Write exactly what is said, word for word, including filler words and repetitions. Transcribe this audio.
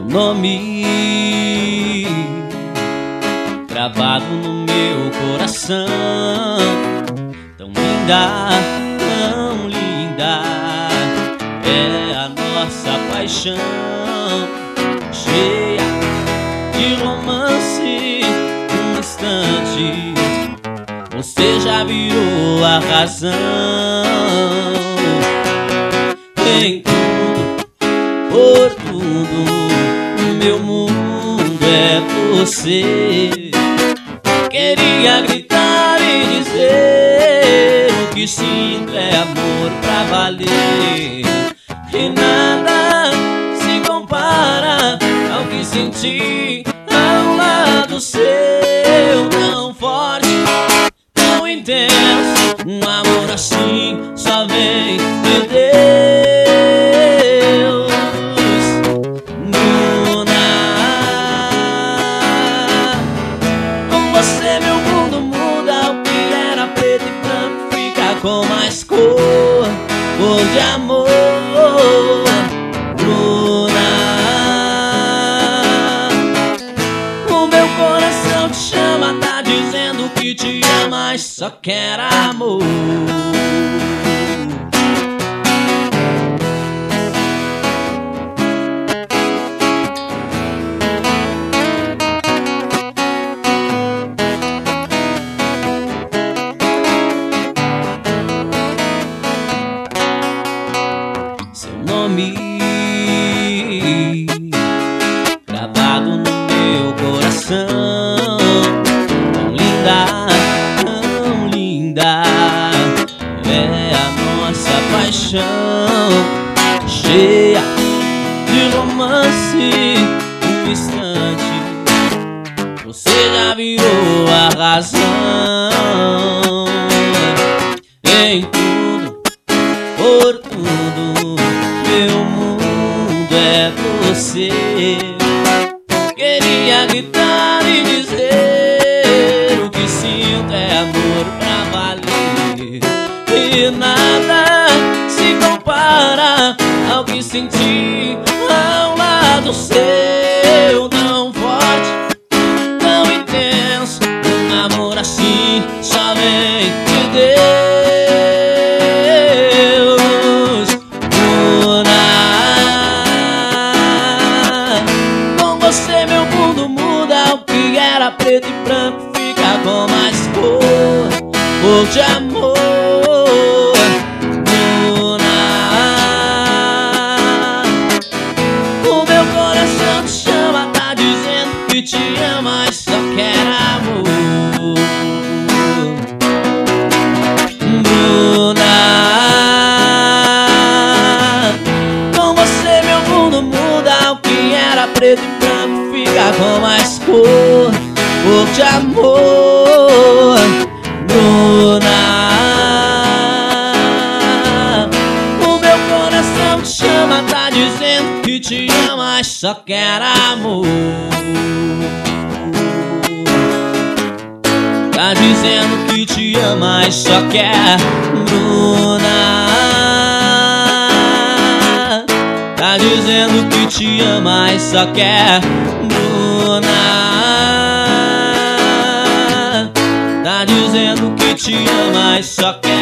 nome gravado no meu coração. Tão linda, tão linda é a nossa paixão, cheia de romance. Um instante você já virou a razão. Em tudo, por tudo, meu mundo é você. Queria gritar e dizer o que sinto é amor pra valer. E nada se compara ao que senti ao lado seu. Tão forte, tão intenso, um amor assim só vem de Deus. Bruna, com você meu mundo muda. O que era preto e branco fica com mais cor, cor de amor. Bruna, o meu coração te chama, tá dizendo que te ama, mas só quer amor. Seu nome gravado no meu coração. Tão linda, tão linda é a nossa paixão, cheia de romance. Um instante você já virou a razão. Em tudo, por tudo, meu mundo é você. Queria gritar e dizer o que sinto é amor pra valer. E nada se compara ao que senti ao lado seu. Tão forte, tão intenso, um amor assim só vem de Deus. Você meu mundo muda. O que era preto e branco fica com mais cor, cor de amor. Bruna, o meu coração te chama, tá dizendo que te ama, mas só quer amor. Bruna, com você meu mundo muda. O que era preto e branco fica com mais cor, cor de amor. Bruna, o meu coração te chama, tá dizendo que te ama, mas só quer amor. Tá dizendo que te ama, mas só quer. Bruna, tá dizendo que te ama, mas só quer. Bruna, tá dizendo que te ama, mas só quer.